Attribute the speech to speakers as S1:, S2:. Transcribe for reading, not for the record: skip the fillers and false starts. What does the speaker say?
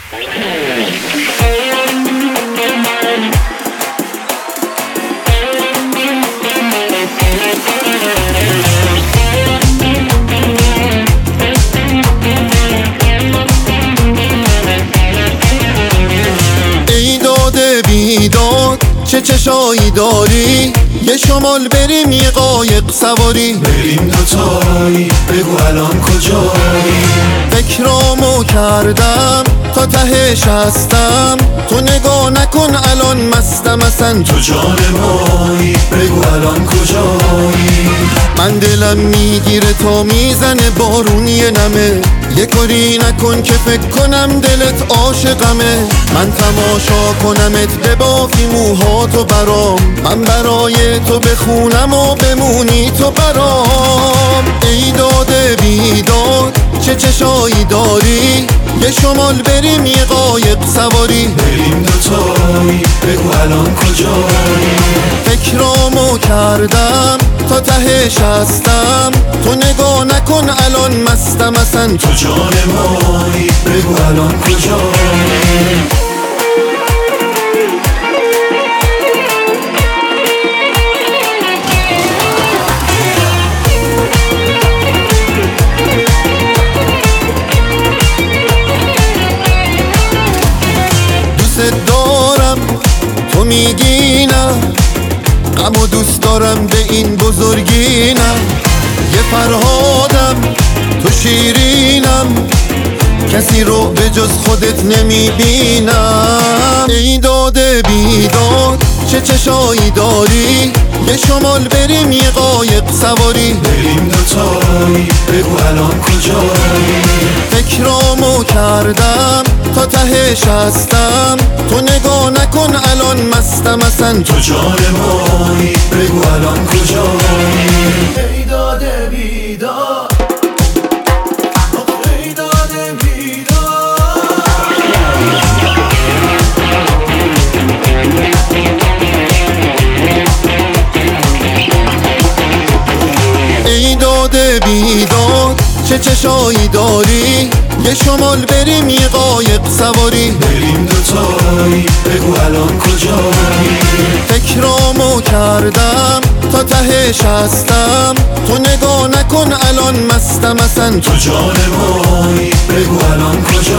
S1: ای داده بیداد چه چشایی داری، یه شمال بریم یه قایق سواری،
S2: بریم دوتایی بگو الان کجایی.
S1: فکرامو کردم تا تهش هستم، تو نگاه نکن الان مستم اصلا،
S2: تو جان مایی بگو الان کجایی.
S1: من دلم میگیره تا میزنه بارون یه نمه، یه کاری نکن که فکر کنم دلت عاشقمه. من تماشا کنمت ببافی موهاتو برام، من برای تو بخونم و بمونی تو برام. ای داده بیداد چه چشایی داری، یه شمال بریم یه قایق سواری،
S2: بریم دوتایی بگو الان کجایی.
S1: فکرامو کردم تا تهش هستم، تو نگاه نکن الان مستم اصلا،
S2: تو جان مایی بگو الان کجایی.
S1: دوست دارم تو میگی نه، غمو دوست دارم به این بزرگی نه، یه فرهادم تو شیرینم، کسی رو به جز خودت نمیبینم. ای داده بیداد چه چشایی داری، یه شمال بریم یه قایق سواری،
S2: بریم دوتایی بگو الان کجایی.
S1: فکرامو کردم تا تهش هستم، تو نگاه نکن الان مستم اصلا،
S2: تو جان مایی بگو الان کجایی. ای داده بیداد، ای داده بیداد.
S1: ای داده بیداد چه چشایی داری، یه شمال بریم یه قایق سواری،
S2: بریم دوتایی بگو الان کجایی.
S1: فکرامو کردم تا تهش هستم، تو نگاه نکن الان مستم اصلا،
S2: تو جان مایی بگو الان کجایی.